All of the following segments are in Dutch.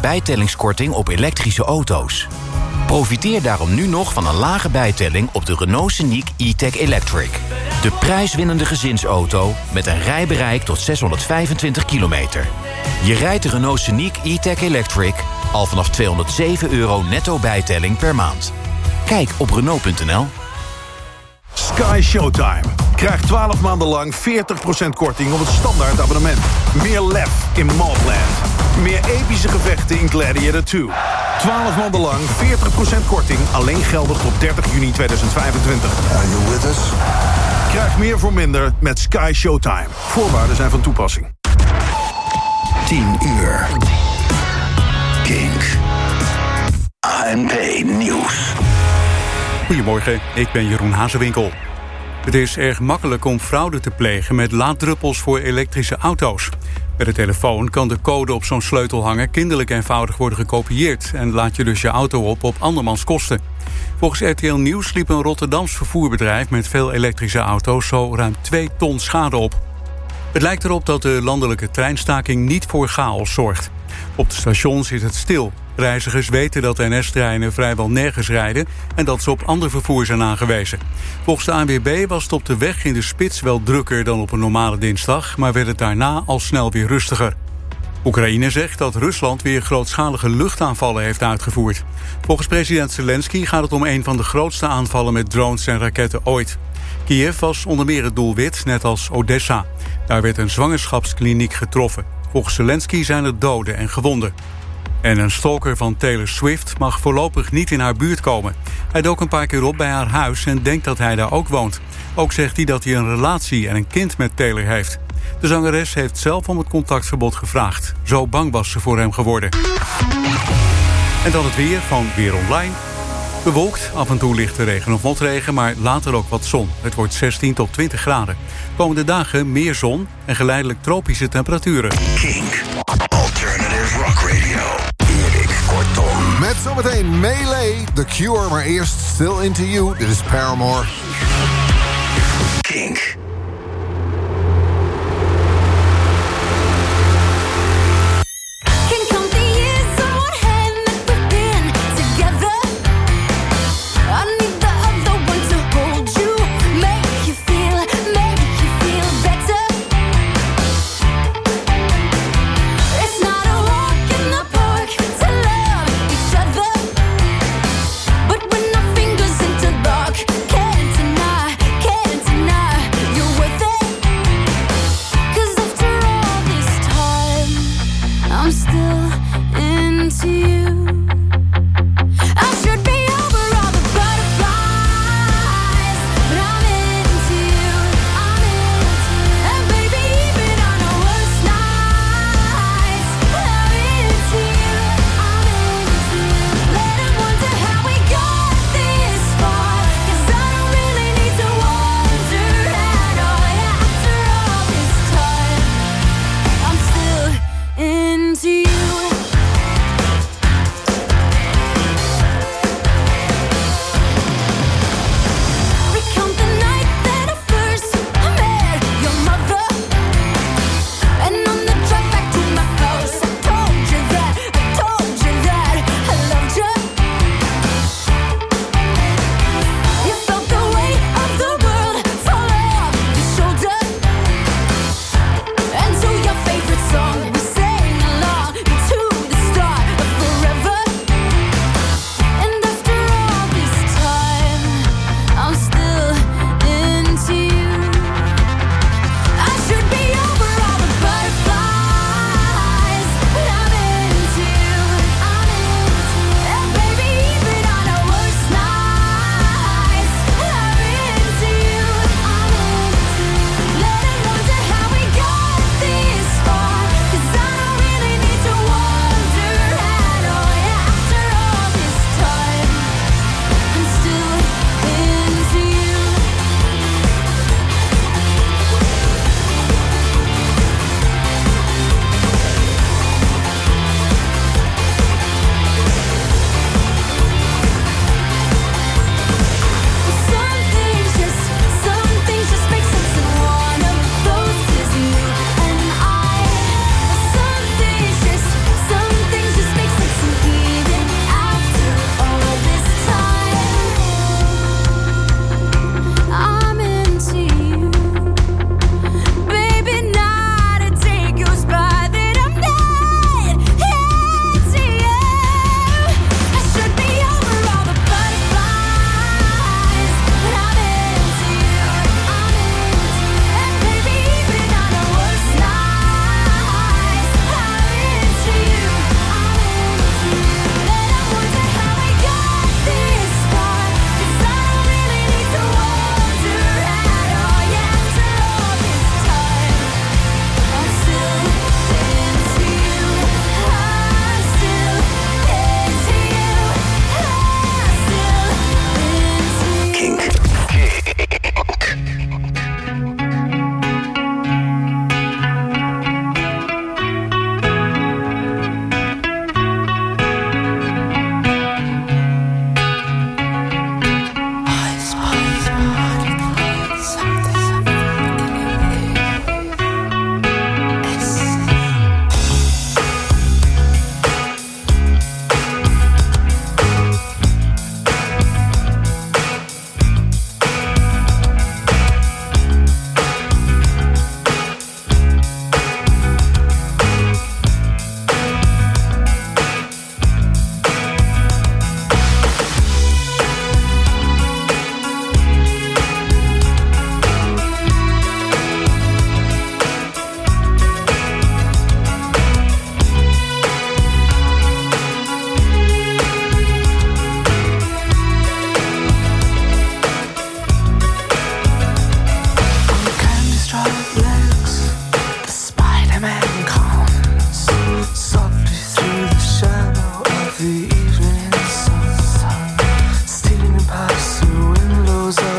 bijtellingskorting op elektrische auto's. Profiteer daarom nu nog van een lage bijtelling op de Renault Scenic E-Tech Electric. De prijswinnende gezinsauto met een rijbereik tot 625 kilometer. Je rijdt de Renault Scenic E-Tech Electric al vanaf €207 netto bijtelling per maand. Kijk op Renault.nl. Sky Showtime. Krijg 12 maanden lang 40% korting op het standaard abonnement. Meer lef in Mobland. Meer epische gevechten in Gladiator 2. 12 maanden lang 40% korting. Alleen geldig tot 30 juni 2025. Are you with us? Krijg meer voor minder met Sky Showtime. Voorwaarden zijn van toepassing. 10 uur. Kink. ANP Nieuws. Goedemorgen, ik ben Jeroen Hazewinkel. Het is erg makkelijk om fraude te plegen met laaddruppels voor elektrische auto's. Bij de telefoon kan de code op zo'n sleutelhanger kinderlijk eenvoudig worden gekopieerd en laat je dus je auto op andermans kosten. Volgens RTL Nieuws liep een Rotterdams vervoerbedrijf met veel elektrische auto's zo ruim 2 ton schade op. Het lijkt erop dat de landelijke treinstaking niet voor chaos zorgt. Op de stations is het stil. Reizigers weten dat NS-treinen vrijwel nergens rijden en dat ze op ander vervoer zijn aangewezen. Volgens de ANWB was het op de weg in de spits wel drukker dan op een normale dinsdag, maar werd het daarna al snel weer rustiger. Oekraïne zegt dat Rusland weer grootschalige luchtaanvallen heeft uitgevoerd. Volgens president Zelensky gaat het om een van de grootste aanvallen met drones en raketten ooit. Kiev was onder meer het doelwit, net als Odessa. Daar werd een zwangerschapskliniek getroffen. Volgens Zelensky zijn er doden en gewonden. En een stalker van Taylor Swift mag voorlopig niet in haar buurt komen. Hij dook een paar keer op bij haar huis en denkt dat hij daar ook woont. Ook zegt hij dat hij een relatie en een kind met Taylor heeft. De zangeres heeft zelf om het contactverbod gevraagd. Zo bang was ze voor hem geworden. En dan het weer van Weer Online. Bewolkt, af en toe lichte regen of motregen, maar later ook wat zon. Het wordt 16 tot 20 graden. Komende dagen meer zon en geleidelijk tropische temperaturen. Kink. Alternative Rock Radio. Erik Kortom. Met zometeen Melee, The Cure, maar eerst Still Into You. Dit is Paramore. Kink. Can't deny, you're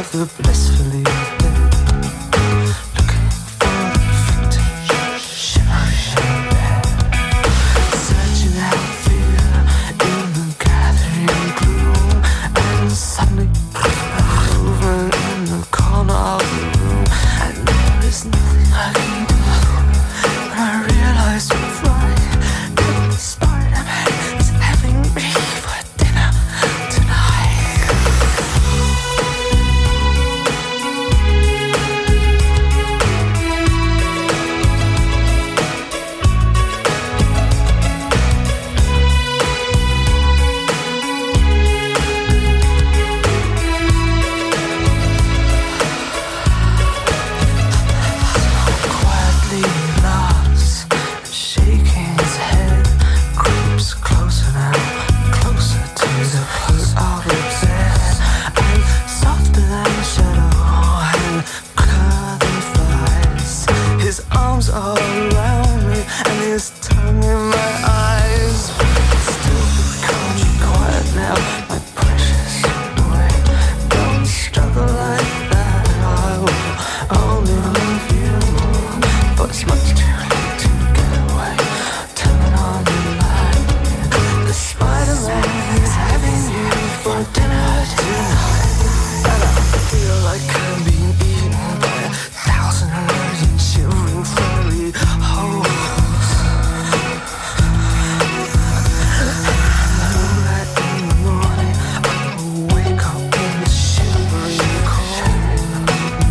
the blissfully dead, looking for the vintage shivering bed, searching out fear in the gathering gloom, and suddenly moving in the corner of the room, and there is nothing I can do. When I realize you're right, the Spider-Man is having me for dinner tonight. Quietly laughs, shaking his head, creeps closer now, closer to the foot of the bed, and softer than a shadow, and clearer than flies. His arms are around me, and his tongue in my eyes. Still calm and quiet now, my precious boy. Don't struggle like that, I will only love you more. But it's much too late to get away. Turn on the light. The Spider-Man is having you for dinner tonight. And I feel like I'm being eaten by 1,000 allergic shivering furry holes. That in the morning I will wake up in the shivering cold.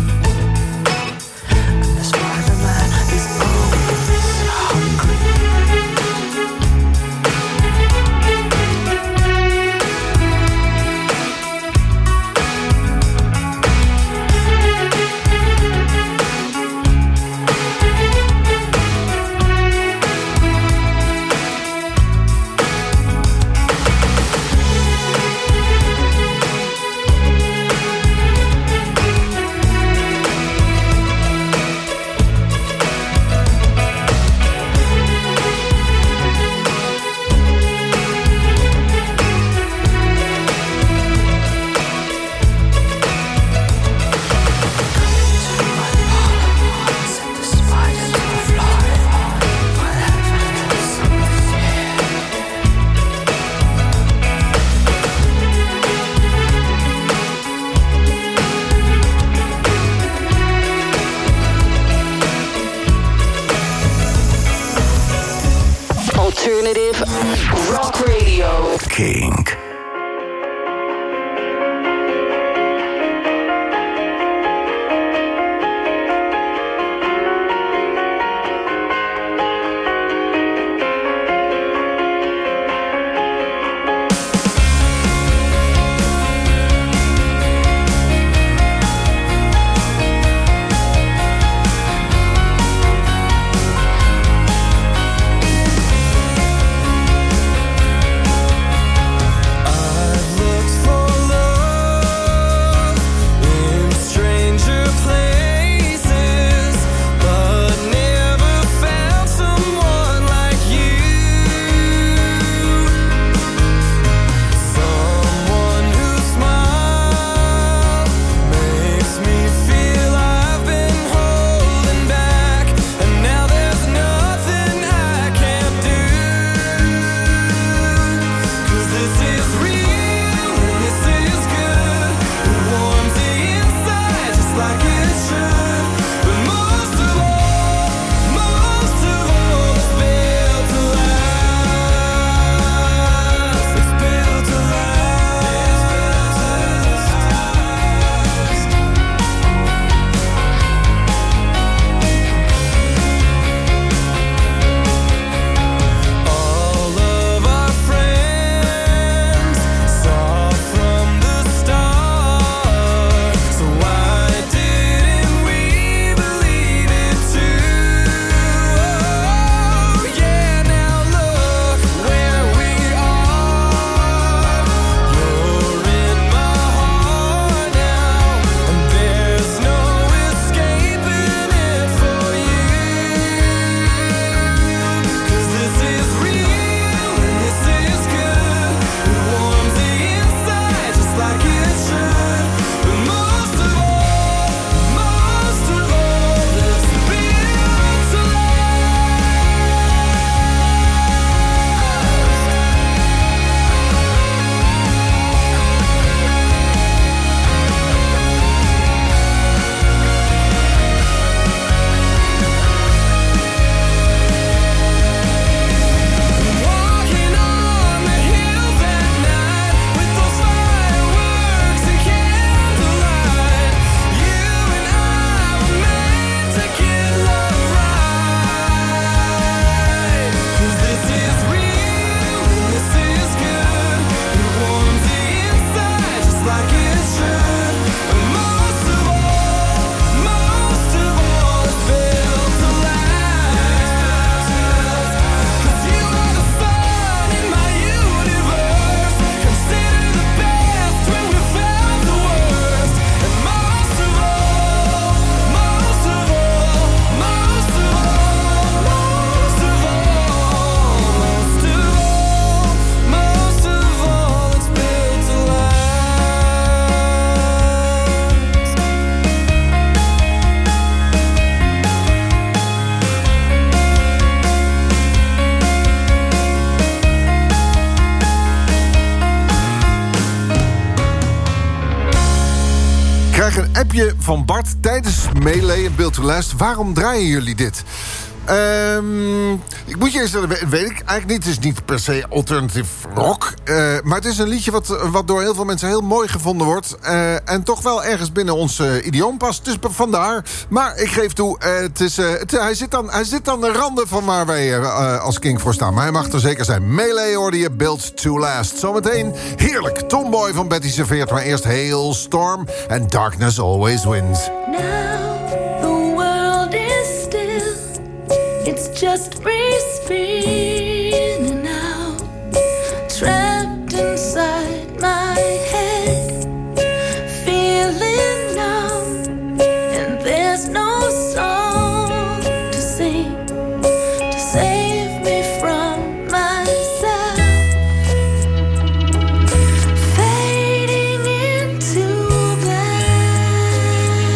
And the Spider-Man is always hungry. Set the spider to fly. Whatever is Alternative Rock Radio. Kink. appje van Bart tijdens Melee en Build to Last. Waarom draaien jullie dit? Ik moet je eens zeggen, weet ik eigenlijk niet. Het is niet per se alternative rock. Maar het is een liedje wat door heel veel mensen heel mooi gevonden wordt. En toch wel ergens binnen ons idioom past. Dus vandaar. Maar ik geef toe, hij zit aan de randen van waar wij als Kink voor staan. Maar hij mag er zeker zijn. Melee hoorde je, Built to Last. Zometeen heerlijk. Tomboy van Betty serveert. Maar eerst Hailstorm en Darkness Always Wins. It's just me spinning out, trapped inside my head, feeling numb, and there's no song to sing to save me from myself, fading into black.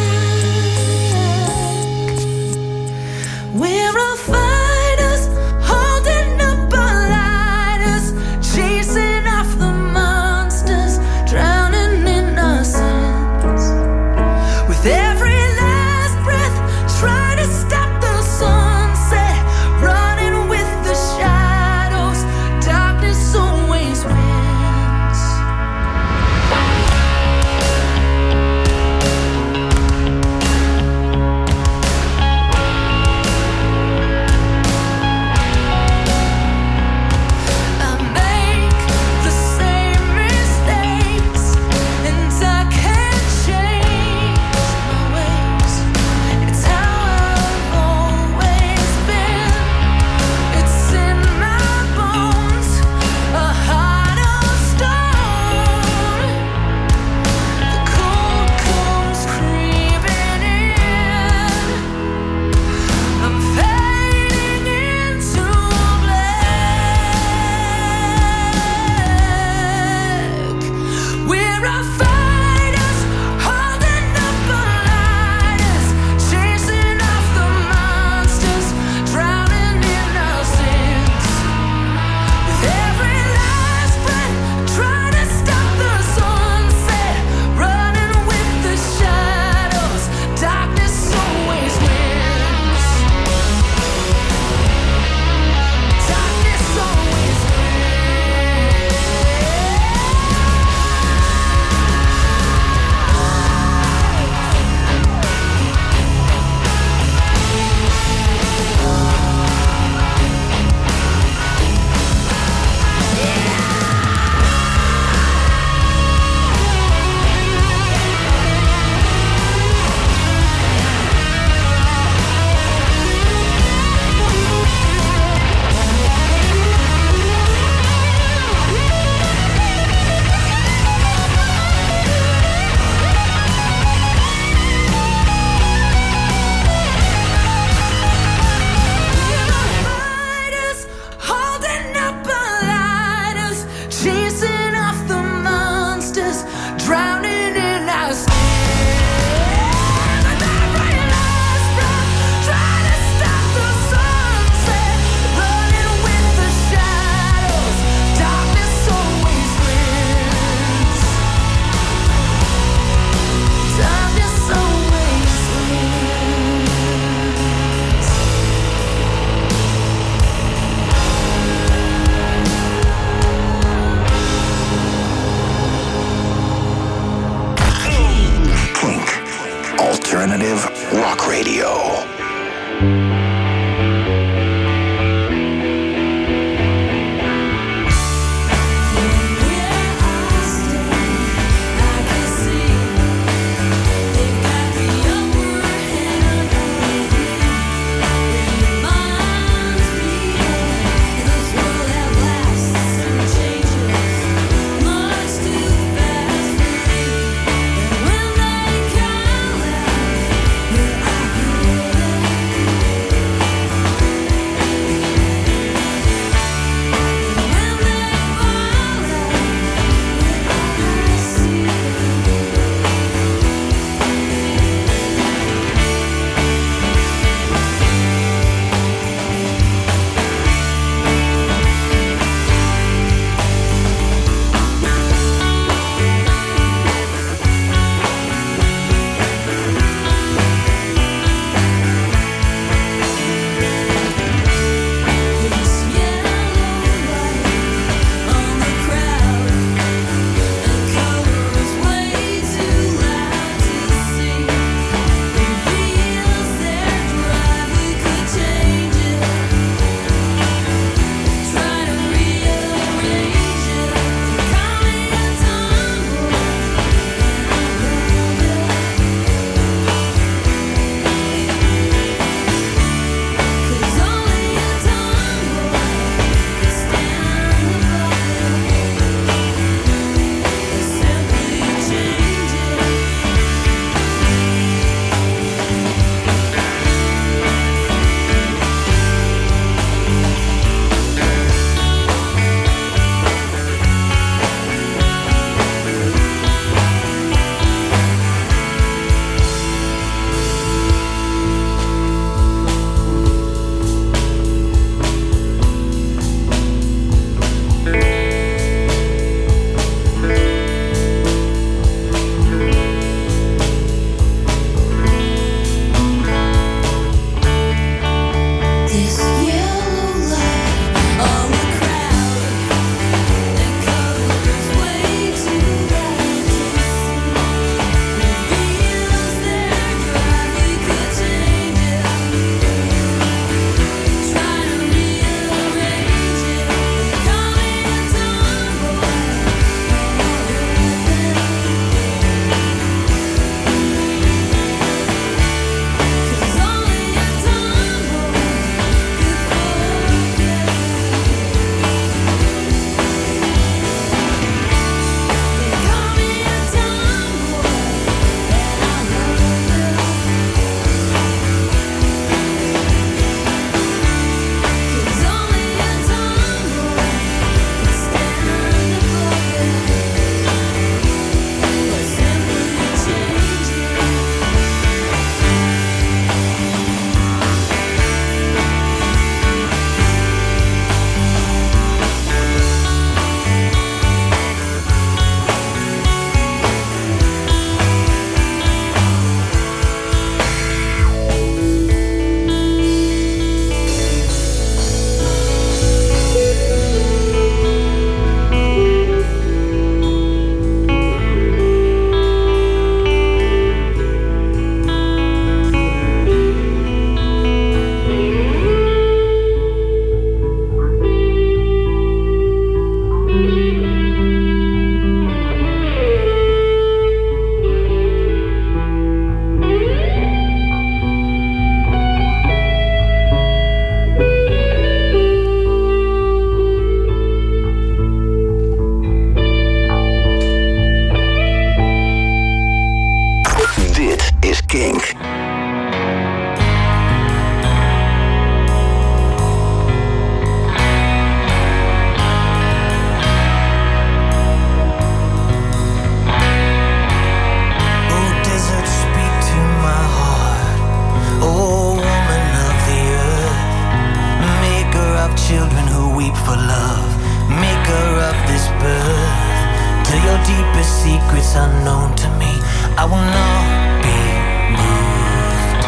We're a fighters holding up our lighters, chasing off the monsters, drowning in our sins. With every last breath, try to stop the sunset, running with the shadows, darkness always wins. I make the same mistakes, and I can't change my ways. It's how I've always been. It's in my bones, a heart of stone. The cold comes creeping in. I'm fading into black. We're our fighters, holding up our lighters, chasing off the monsters, drowning in our sins. With every last breath, try to stop the sunset, running with the shadows, darkness always wins. Darkness always fighters, holding up our lighters, chasing off the monsters, drowning in our sins. With every last breath, try to stop the sunset, running with the shadows, darkness always wins. Darkness always wins. Kink. Alternative Rock Radio. When they come out, I Kink. Children who weep for love, maker of this birth. To your deepest secrets unknown to me, I will not be moved.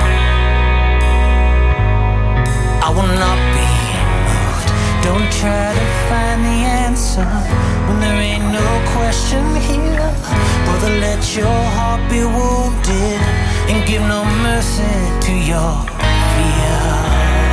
I will not be moved. Don't try to find the answer when there ain't no question here. Brother, let your heart be wounded and give no mercy to your fear.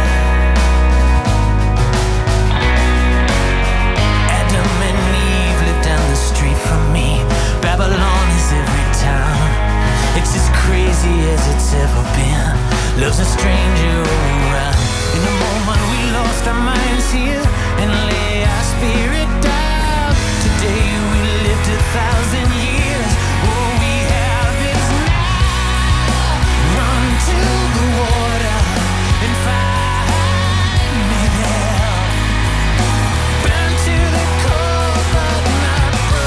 Street from me, Babylon is every town. It's as crazy as it's ever been. Love's a stranger around. In a moment we lost our minds here and lay our spirit down. Today we lived 1,000 years. All we have is now. Run to the water and find me there. Burn to the cold but not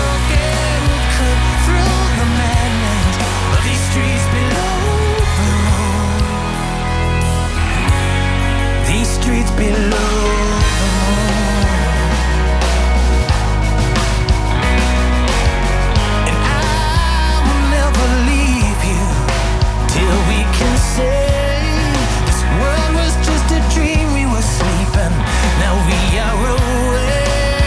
streets below the moon. These streets below the moon. And I will never leave you till we can say this world was just a dream, we were sleeping, now we are awake.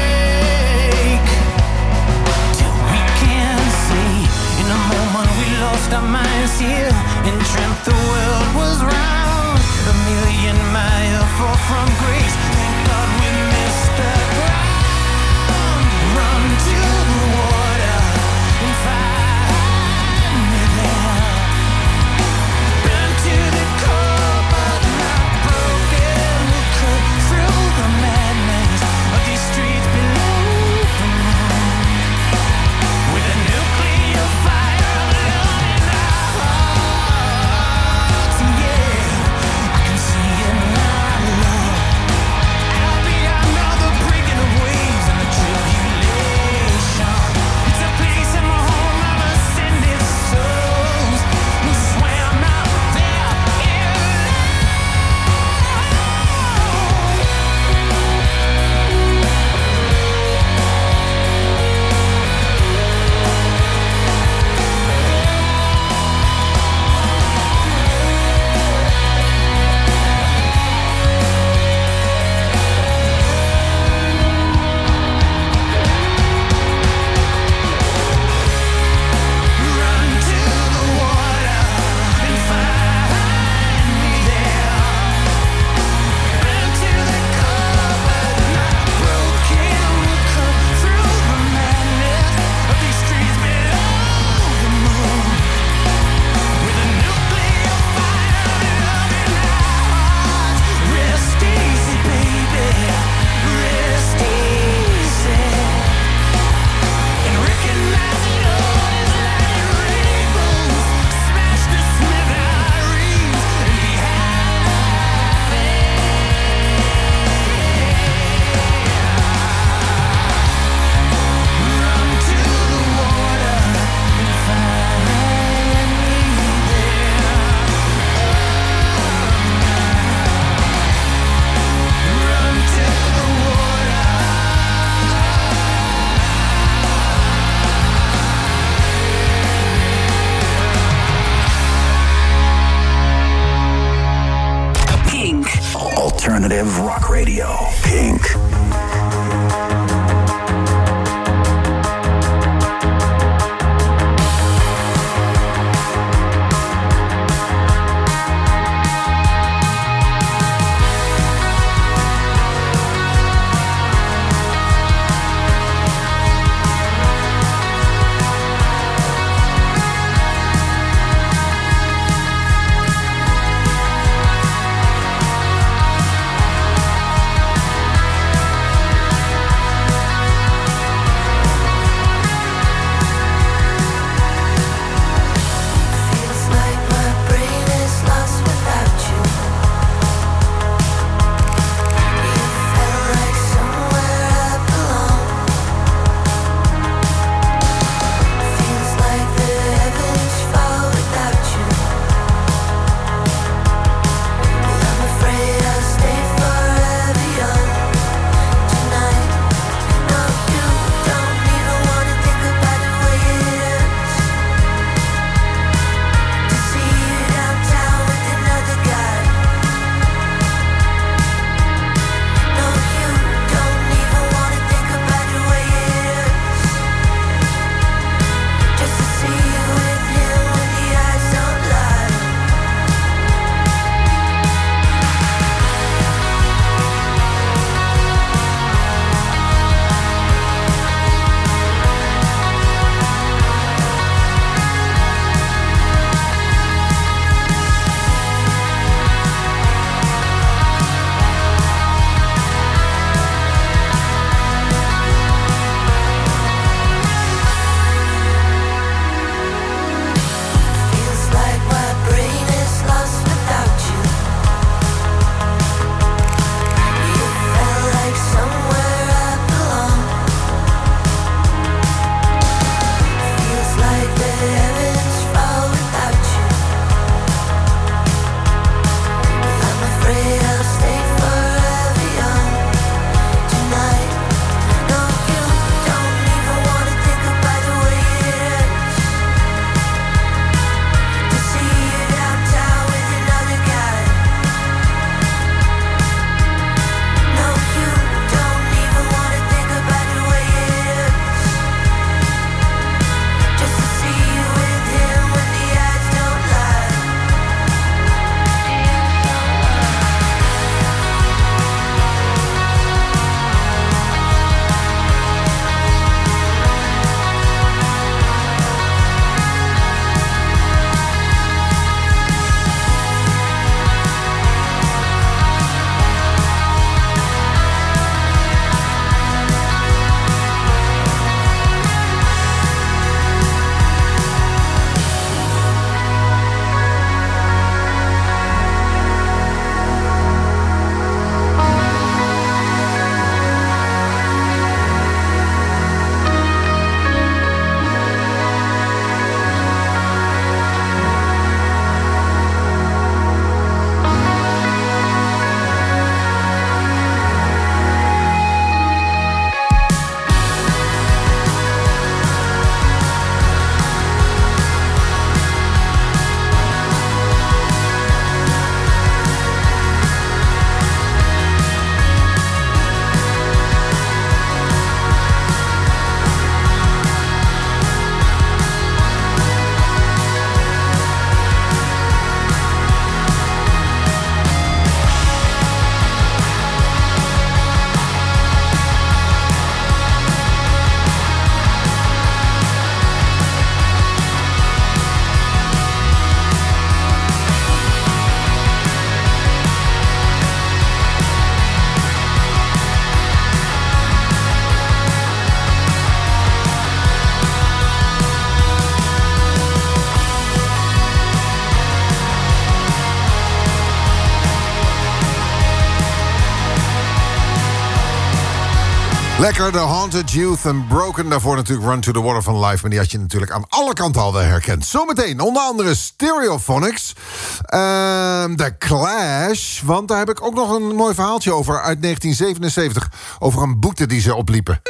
Till we can say in a moment we lost our minds here and dreamt the world was round. 1,000,000 miles far from grace. Thank God we missed the ground. Run to the water and find me there. Burn to the core but not broken. We cut through the madness of these streets below the moon with a nuclear fire of love in our hearts. Yeah, I can see it now, love. Out beyond all the breaking of waves and the tribulation. It's a place in my home of ascended souls who swam out there in run to the water and find me there. Burn to the core but not broken. We'll cut through the madness of these streets below the moon with a nuclear fire of love in our hearts. Rest easy, baby, rest easy, and recognize it all is like rainbows. Smash the smithereens and be happy. Run to the water and find me there. Run to the water. Kink. Alternative rock radio. Kink. Lekker, The Haunted Youth en Broken. Daarvoor natuurlijk Run to the Water van Life. Maar die had je natuurlijk aan alle kanten al wel herkend. Zometeen onder andere Stereophonics. The Clash. Want daar heb ik ook nog een mooi verhaaltje over uit 1977. Over een boete die ze opliepen.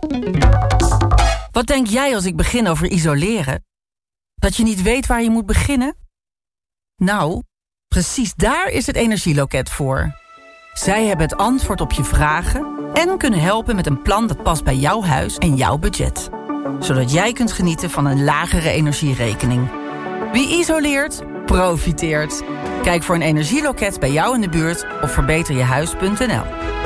Wat denk jij als ik begin over isoleren? Dat je niet weet waar je moet beginnen? Nou, precies daar is het Energieloket voor. Zij hebben het antwoord op je vragen en kunnen helpen met een plan dat past bij jouw huis en jouw budget. Zodat jij kunt genieten van een lagere energierekening. Wie isoleert, profiteert. Kijk voor een energieloket bij jou in de buurt op verbeterjehuis.nl.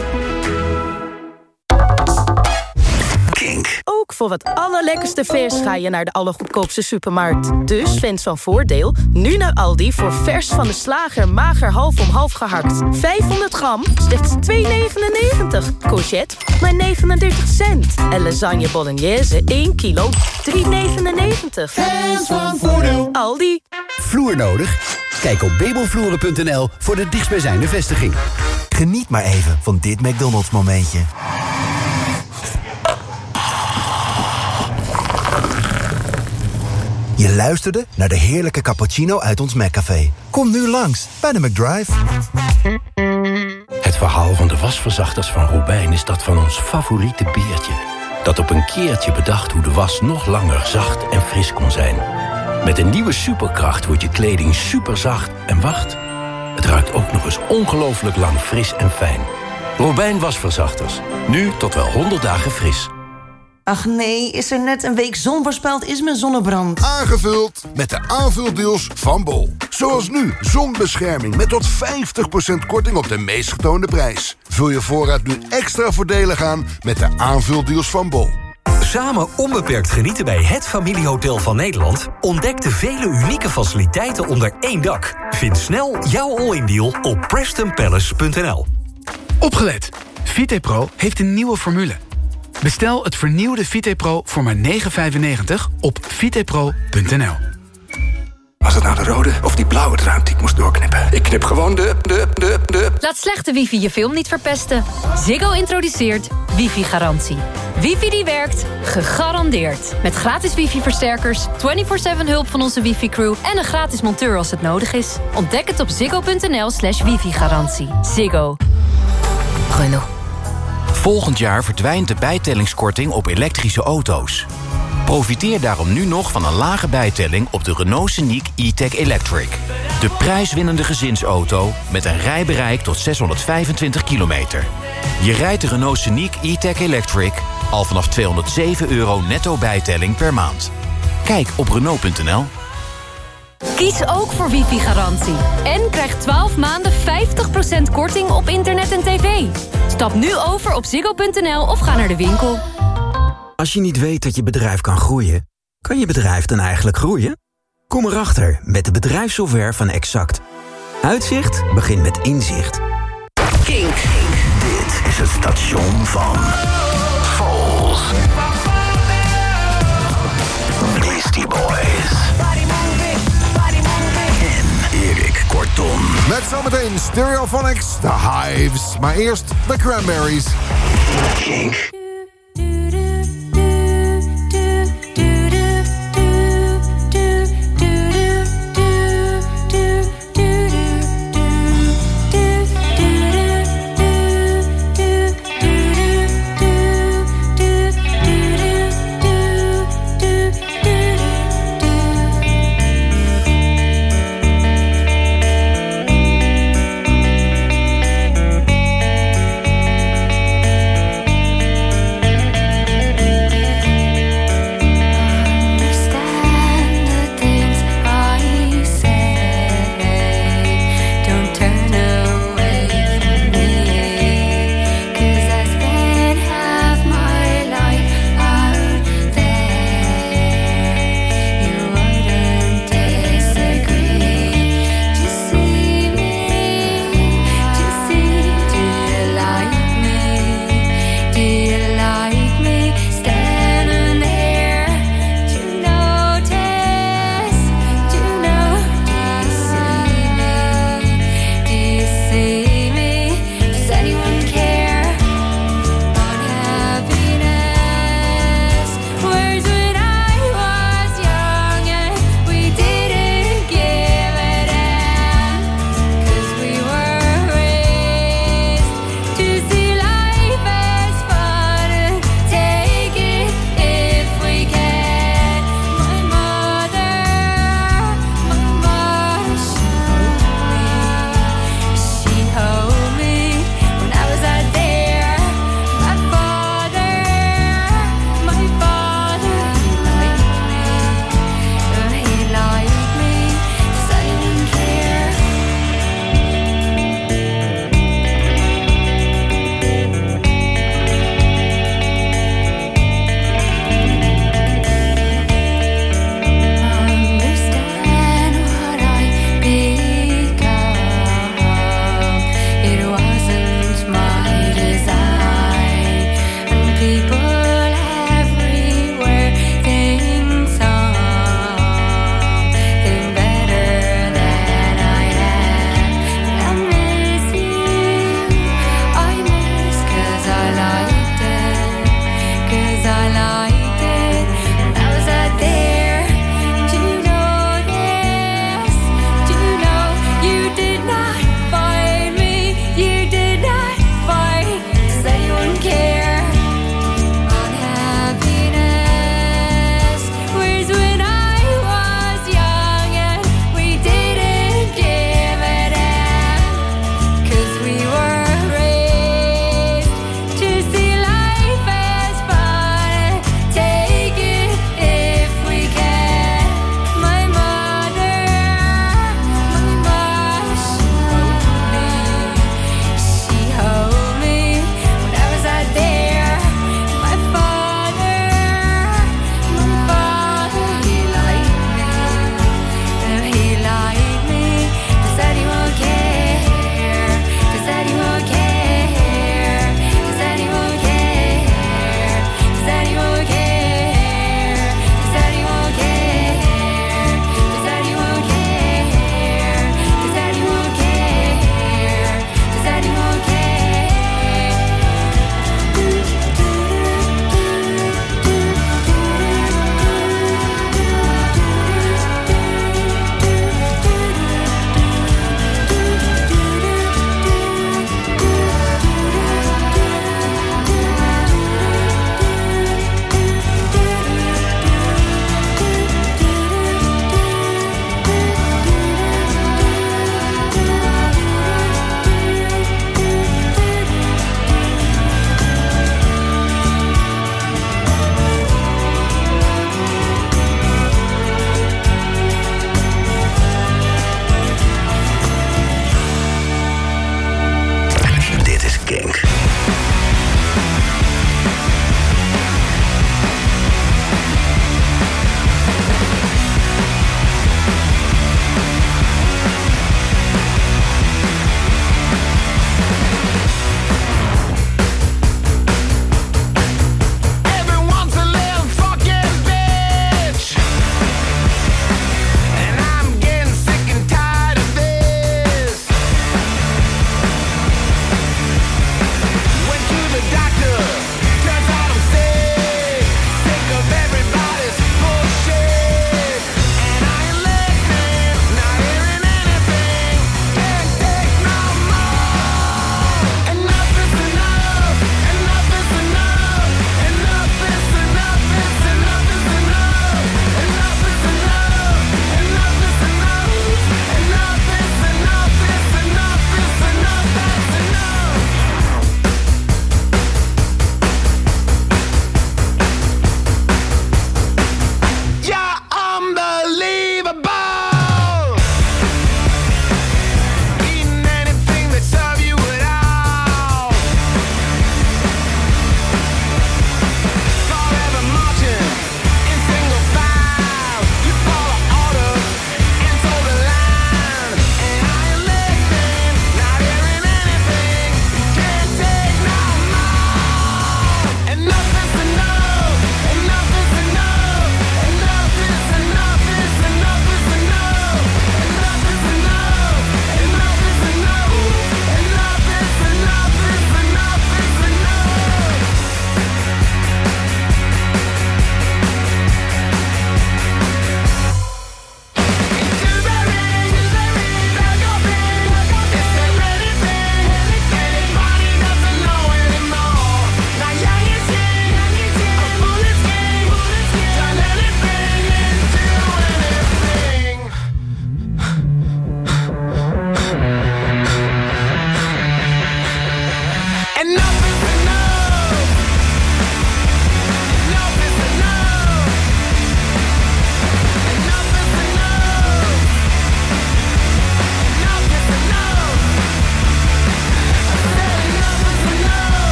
Ook voor het allerlekkerste vers ga je naar de allergoedkoopste supermarkt. Dus fans van Voordeel, nu naar Aldi voor vers van de slager mager half om half gehakt. 500 gram, slechts €2,99. Courgette, maar 39 cent. En lasagne bolognese, 1 kilo, €3,99. Fans van Voordeel. Aldi. Vloer nodig? Kijk op babelvloeren.nl voor de dichtstbijzijnde vestiging. Geniet maar even van dit McDonald's momentje. Je luisterde naar de heerlijke cappuccino uit ons McCafé. Kom nu langs bij de McDrive. Het verhaal van de wasverzachters van Robijn is dat van ons favoriete beertje. Dat op een keertje bedacht hoe de was nog langer zacht en fris kon zijn. Met een nieuwe superkracht wordt je kleding superzacht en wacht. Het ruikt ook nog eens ongelooflijk lang fris en fijn. Robijn wasverzachters. Nu tot wel 100 dagen fris. Ach nee, is er net een week zon voorspeld, is mijn zonnebrand. Aangevuld met de aanvuldeals van Bol. Zoals nu, zonbescherming met tot 50% korting op de meest getoonde prijs. Vul je voorraad nu extra voordelig aan met de aanvuldeals van Bol. Samen onbeperkt genieten bij het familiehotel van Nederland. Ontdek de vele unieke faciliteiten onder één dak. Vind snel jouw all-in deal op PrestonPalace.nl. Opgelet! Vitepro heeft een nieuwe formule. Bestel het vernieuwde Vitepro voor maar €9,95 op vitepro.nl. Was het nou de rode of die blauwe draad die ik moest doorknippen? Ik knip gewoon de... Laat slechte wifi je film niet verpesten. Ziggo introduceert wifi-garantie. Wifi die werkt, gegarandeerd. Met gratis wifi-versterkers, 24/7 hulp van onze wifi-crew... en een gratis monteur als het nodig is. Ontdek het op ziggo.nl/wifi-garantie. Ziggo. Renault. Volgend jaar verdwijnt de bijtellingskorting op elektrische auto's. Profiteer daarom nu nog van een lage bijtelling op de Renault Scenic E-Tech Electric. De prijswinnende gezinsauto met een rijbereik tot 625 kilometer. Je rijdt de Renault Scenic E-Tech Electric al vanaf €207 netto bijtelling per maand. Kijk op Renault.nl. Kies ook voor wifi-garantie. En krijg 12 maanden 50% korting op internet en tv. Stap nu over op ziggo.nl of ga naar de winkel. Als je niet weet dat je bedrijf kan groeien, kan je bedrijf dan eigenlijk groeien? Kom erachter met de bedrijfssoftware van Exact. Uitzicht begint met inzicht. Kink. Dit is het station van Foals. Beastie Boys. En Erik Corton. Met zometeen Stereophonics, The Hives. Maar eerst The Cranberries. Kink.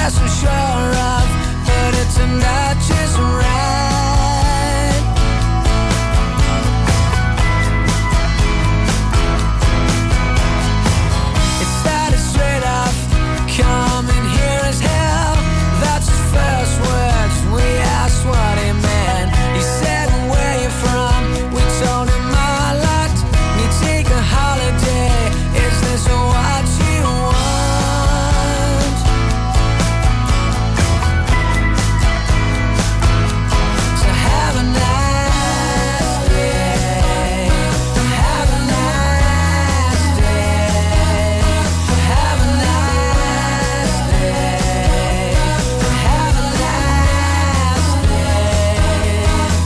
wasn't sure of, but it turned out just right. It started straight off, coming here as hell. That's his first words. We asked what he meant. He said, where you from? We told him our lot. You take a holiday. Is this what you want? So have a nice day. Have a nice day. Have a nice day. Have a nice day.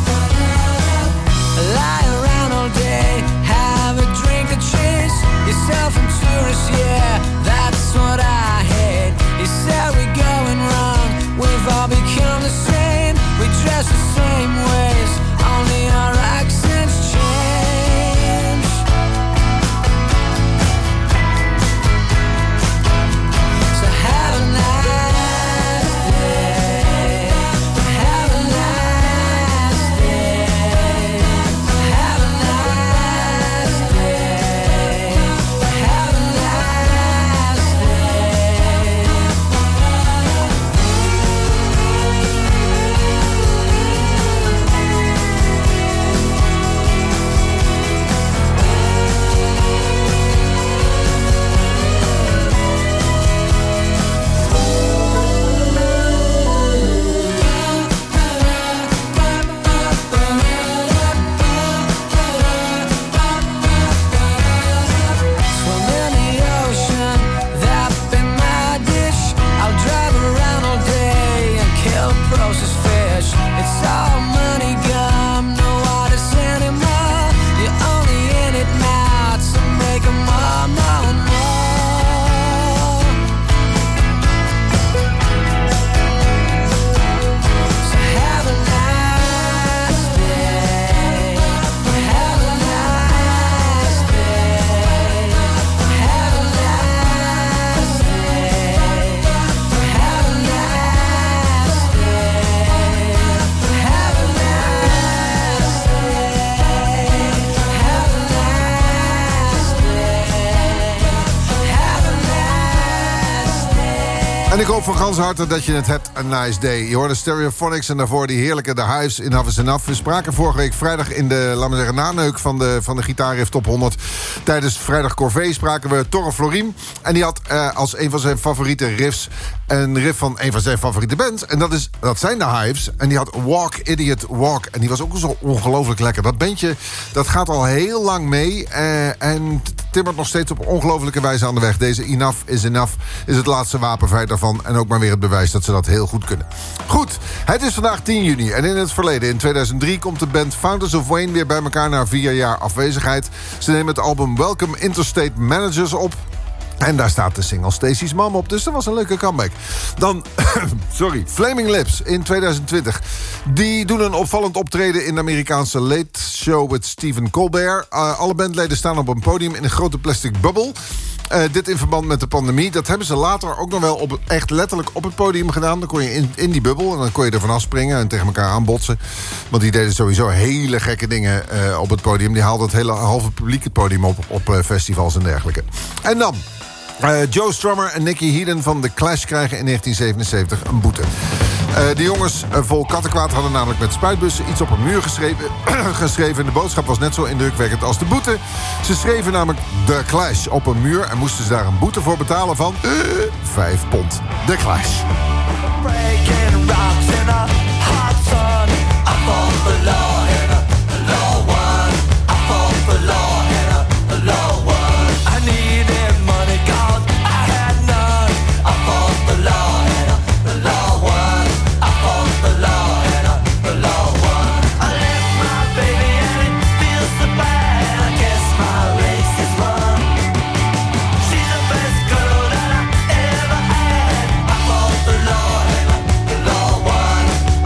Lie around all day, have a drink or chase yourself in tourists, yeah, that's what I hate. He said we're going wrong, we've all become the same. We dress the same ways, only our accents change. So have a nice day. Have a nice day. Have a nice day. Have a nice day. Swim in the ocean, that be my dish. I'll drive around all day and kill processed fish. It's all money gum, no artists anymore. You're only in it now to make 'em more, more, more. So have a nice day. Have a nice day. Have a nice day. Have a nice day. Have a nice En ik hoop van gans harte dat je het hebt, een nice day. Je hoorde Stereophonics en daarvoor die heerlijke The Hives in Enough is Enough. We spraken vorige week vrijdag in de, laten we zeggen, naneuk van de gitaarriff Top 100. Tijdens Vrijdag Corvée spraken we Torre Florim. En die had als een van zijn favoriete riffs een riff van een van zijn favoriete bands. En dat zijn de Hives. En die had Walk, Idiot, Walk. En die was ook zo ongelooflijk lekker. Dat bandje, dat gaat al heel lang mee. En timmert nog steeds op ongelofelijke wijze aan de weg. Deze Enough is Enough is het laatste wapenfeit daarvan. En ook maar weer het bewijs dat ze dat heel goed kunnen. Goed, het is vandaag 10 juni. En in het verleden, in 2003, komt de band Fountains of Wayne weer bij elkaar na 4 jaar afwezigheid. Ze nemen het album Welcome Interstate Managers op. En daar staat de single Stacy's Mom op. Dus dat was een leuke comeback. Dan, Flaming Lips in 2020. Die doen een opvallend optreden in de Amerikaanse Late Show with Stephen Colbert. Alle bandleden staan op een podium in een grote plastic bubbel. Dit in verband met de pandemie. Dat hebben ze later ook nog wel echt letterlijk op het podium gedaan. Dan kon je in die bubbel en dan kon je er vanaf springen en tegen elkaar aanbotsen. Want die deden sowieso hele gekke dingen op het podium. Die haalden het hele halve publiek het podium op festivals en dergelijke. En dan Joe Strummer en Nicky Headon van The Clash krijgen in 1977 een boete. De jongens vol kattenkwaad hadden namelijk met spuitbussen iets op een muur geschreven. En de boodschap was net zo indrukwekkend als de boete. Ze schreven namelijk The Clash op een muur en moesten ze daar een boete voor betalen van £5. The Clash. Breaking rocks in a hot sun. I fought the law in a law one. I fought the law in a law one. I needed money 'cause I had none. I fought the law in a law one. I fought the law in a law one. I left my baby and it feels so bad. I guess my race is run. She's the best girl that I ever had. I fought the law in a law one.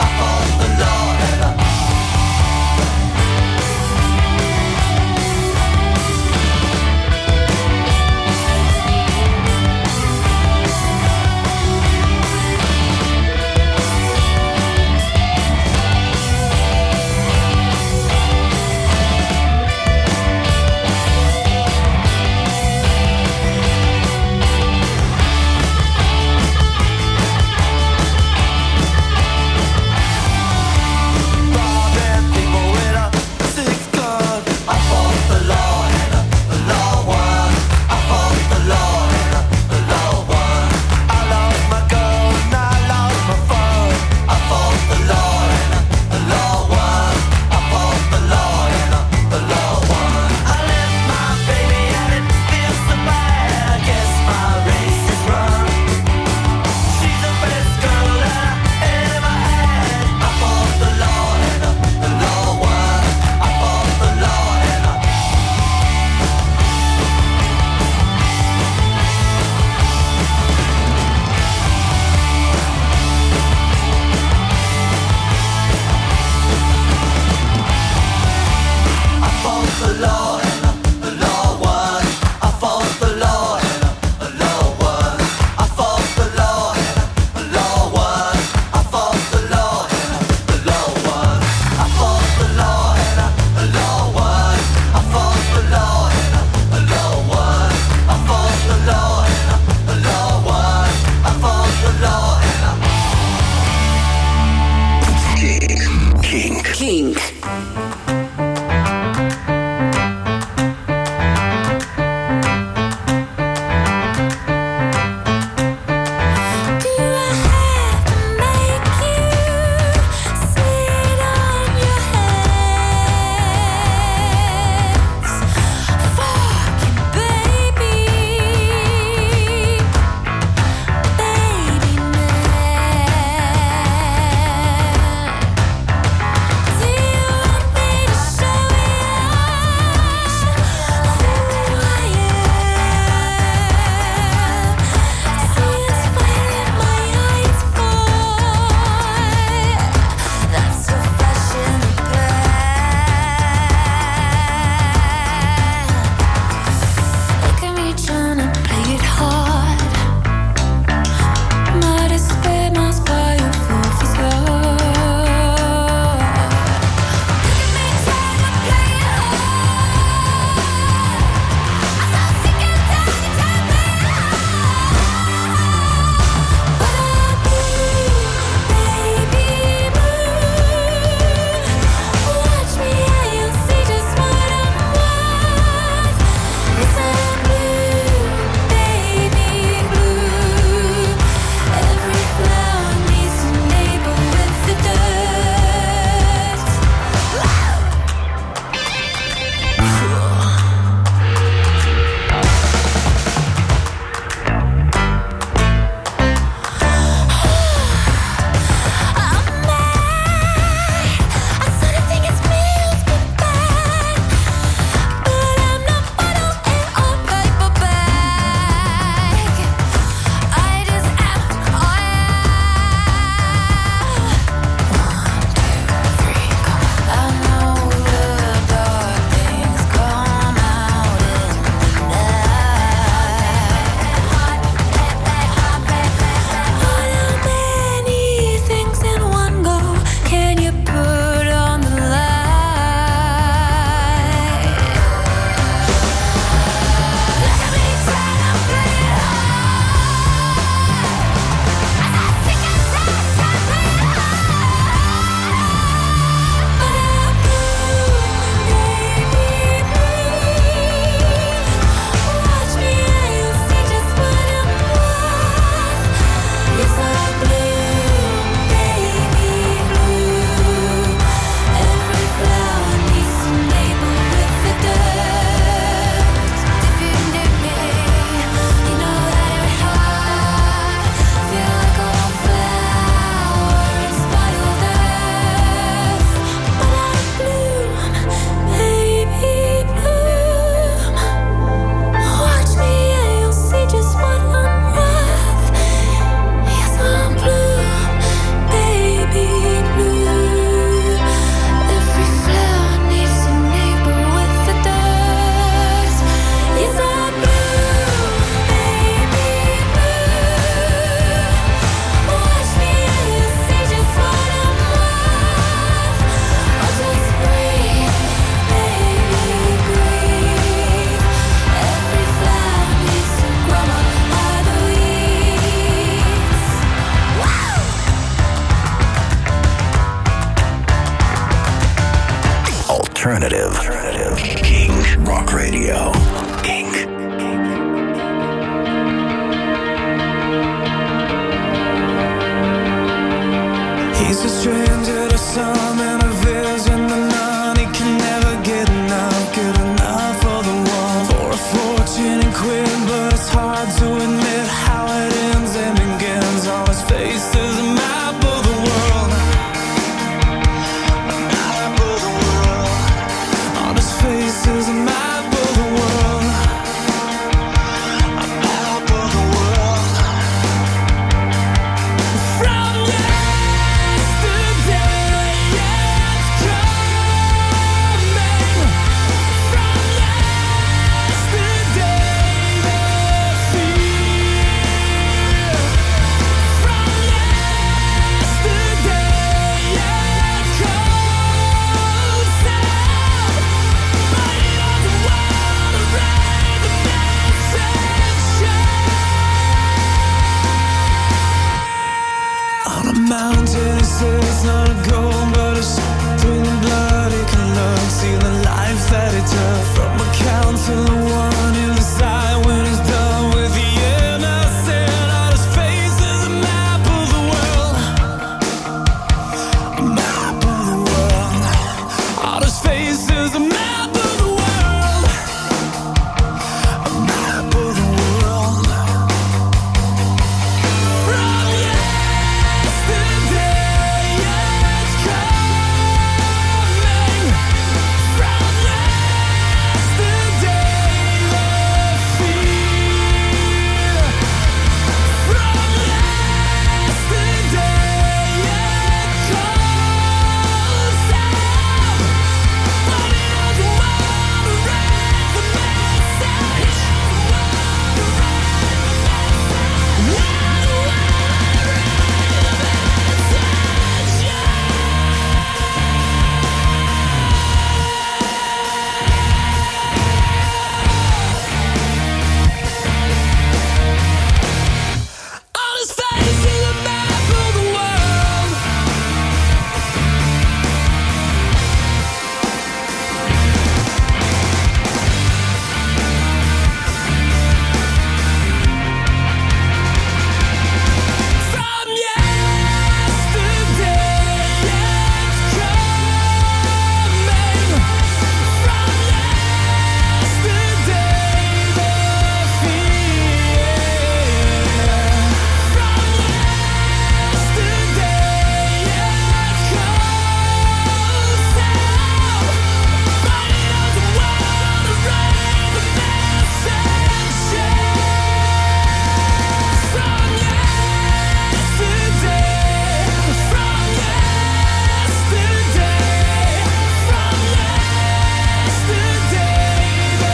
alternative. Kink Rock Radio. Kink. He's a stranger to some and a vision to none. He can never get enough, good enough for the one. For a fortune and quit, but it's hard to admit how it ends and begins. On his face is a map of the world. A map of the world. On his face is a map of the world. A map of the world. From yesterday it's coming. From yesterday the fear. From yesterday it comes out. But he doesn't wanna read the message. On a mountain it says not a gold, but a through the blood he can look. See the life that he took. From a count to the one in the side when he's done with the innocent. On his face is a map of the world. A map of the world. On his face is a map of the world. A map of the world. From yesterday it's coming. From yesterday the fear. From yesterday it comes out. But he doesn't wanna read the message. On his face is a map of the world. From yesterday it's coming. From yesterday the fear. From yesterday it comes out. But he doesn't wanna read the message. From yesterday, from yesterday, from yesterday the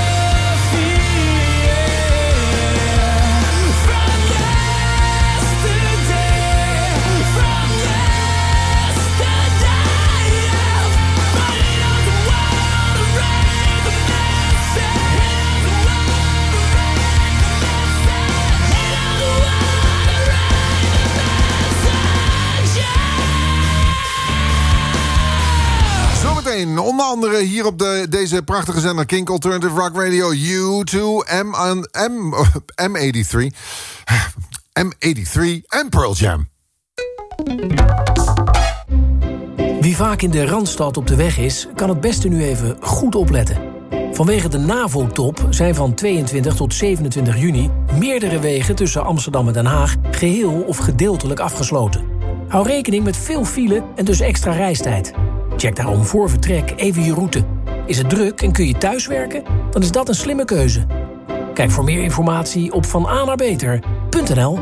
fear. From yesterday, from yesterday, but he doesn't wanna read the Zometeen, onder andere hier op deze prachtige zender Kink Alternative Rock Radio, U2, M83, M83 en Pearl Jam. Wie vaak in de Randstad op de weg is, kan het beste nu even goed opletten. Vanwege de NAVO-top zijn van 22 tot 27 juni... meerdere wegen tussen Amsterdam en Den Haag geheel of gedeeltelijk afgesloten. Hou rekening met veel file en dus extra reistijd. Check daarom voor vertrek even je route. Is het druk en kun je thuiswerken? Dan is dat een slimme keuze. Kijk voor meer informatie op vananabeter.nl.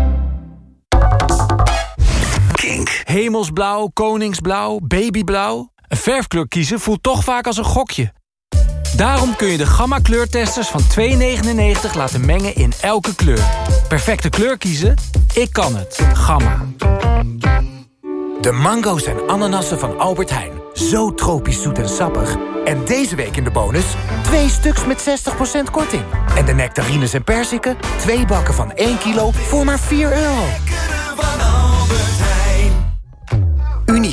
Hemelsblauw, koningsblauw, babyblauw. Een verfkleur kiezen voelt toch vaak als een gokje. Daarom kun je de Gamma kleurtesters van $2,99 laten mengen in elke kleur. Perfecte kleur kiezen? Ik kan het. Gamma. De mango's en ananassen van Albert Heijn. Zo tropisch zoet en sappig. En deze week in de bonus 2 stuks met 60% korting. En de nectarines en perziken, 2 bakken van 1 kilo voor maar €4. Unive.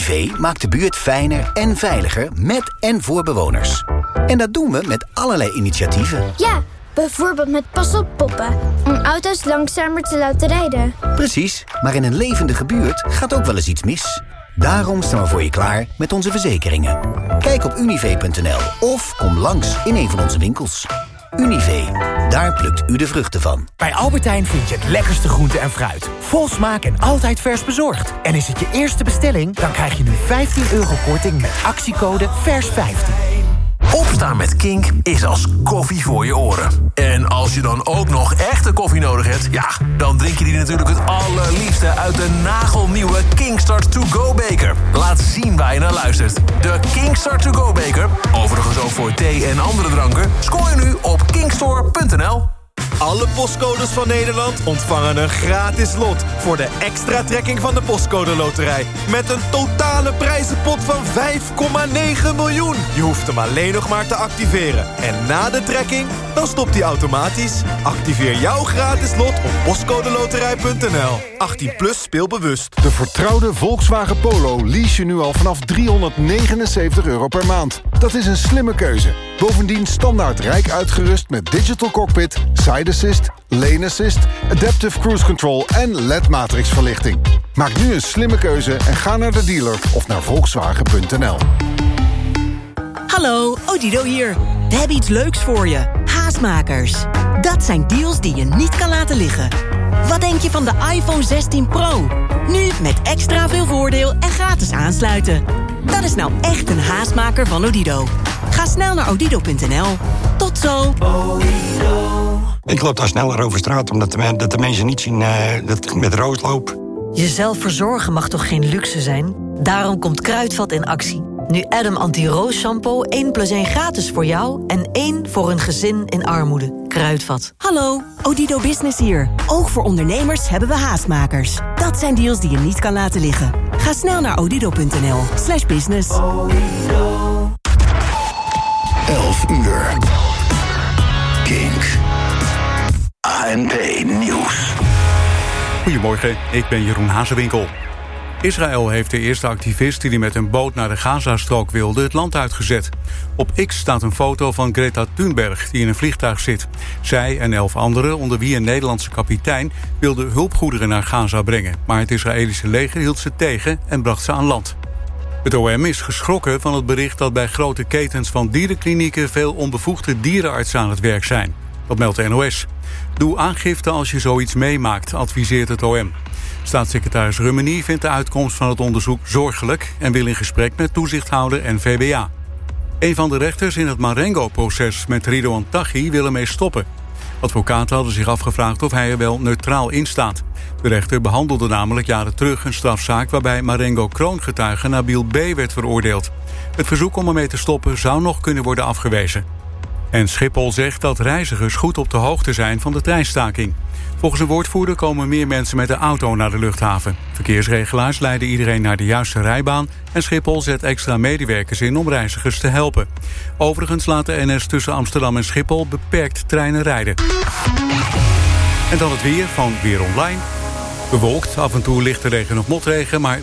Univé maakt de buurt fijner en veiliger met en voor bewoners. En dat doen we met allerlei initiatieven. Ja, bijvoorbeeld met Pas op poppen, om auto's langzamer te laten rijden. Precies, maar in een levendige buurt gaat ook wel eens iets mis. Daarom staan we voor je klaar met onze verzekeringen. Kijk op univé.nl of kom langs in een van onze winkels. Univé, daar plukt u de vruchten van. Bij Albert Heijn vind je het lekkerste groente en fruit. Vol smaak en altijd vers bezorgd. En is het je eerste bestelling, dan krijg je nu €15 korting met actiecode VERS15. Opstaan met Kink is als koffie voor je oren. En als je dan ook nog echte koffie nodig hebt, ja, dan drink je die natuurlijk het allerliefste uit de nagelnieuwe Kinkstart To Go beker. Laat zien waar je naar luistert. De Kinkstart To Go beker, overigens ook voor thee en andere dranken, scoor je nu op kinkstore.nl. Alle postcodes van Nederland ontvangen een gratis lot voor de extra trekking van de Postcode Loterij. Met een totale prijzenpot van 5,9 miljoen. Je hoeft hem alleen nog maar te activeren. En na de trekking, dan stopt hij automatisch. Activeer jouw gratis lot op postcodeloterij.nl. 18 plus, speel bewust. De vertrouwde Volkswagen Polo lease je nu al vanaf €379 per maand. Dat is een slimme keuze. Bovendien standaard rijk uitgerust met digital cockpit, side assist, lane assist, adaptive cruise control en LED-matrix verlichting. Maak nu een slimme keuze en ga naar de dealer of naar Volkswagen.nl. Hallo, Odido hier. We hebben iets leuks voor je. Haastmakers. Dat zijn deals die je niet kan laten liggen. Wat denk je van de iPhone 16 Pro? Nu met extra veel voordeel en gratis aansluiten. Dat is nou echt een haastmaker van Odido. Ga snel naar odido.nl. Tot zo. Ik loop daar sneller over straat omdat de mensen niet zien dat ik met rood loop. Jezelf verzorgen mag toch geen luxe zijn? Daarom komt Kruidvat in actie. Nu Adam Anti-Roos Shampoo 1+1 gratis voor jou en 1 voor een gezin in armoede. Kruidvat. Hallo, Odido Business hier. Ook voor ondernemers hebben we haastmakers. Dat zijn deals die je niet kan laten liggen. Ga snel naar odido.nl/business. 11 uur. Kink. ANP Nieuws. Goedemorgen, ik ben Jeroen Hazewinkel. Israël heeft de eerste activist die met een boot naar de Gazastrook wilde het land uitgezet. Op X staat een foto van Greta Thunberg die in een vliegtuig zit. Zij en 11 anderen, onder wie een Nederlandse kapitein, wilden hulpgoederen naar Gaza brengen. Maar het Israëlische leger hield ze tegen en bracht ze aan land. Het OM is geschrokken van het bericht dat bij grote ketens van dierenklinieken veel onbevoegde dierenartsen aan het werk zijn. Dat meldt de NOS. Doe aangifte als je zoiets meemaakt, adviseert het OM. Staatssecretaris Rummeny vindt de uitkomst van het onderzoek zorgelijk en wil in gesprek met toezichthouder en VBA. Een van de rechters in het Marengo-proces met Ridouan Taghi wil ermee stoppen. Advocaten hadden zich afgevraagd of hij er wel neutraal in staat. De rechter behandelde namelijk jaren terug een strafzaak waarbij Marengo-kroongetuige Nabil B. werd veroordeeld. Het verzoek om ermee te stoppen zou nog kunnen worden afgewezen. En Schiphol zegt dat reizigers goed op de hoogte zijn van de treinstaking. Volgens een woordvoerder komen meer mensen met de auto naar de luchthaven. Verkeersregelaars leiden iedereen naar de juiste rijbaan en Schiphol zet extra medewerkers in om reizigers te helpen. Overigens laat de NS tussen Amsterdam en Schiphol beperkt treinen rijden. En dan het weer van Weer Online. Bewolkt, af en toe lichte regen of motregen, maar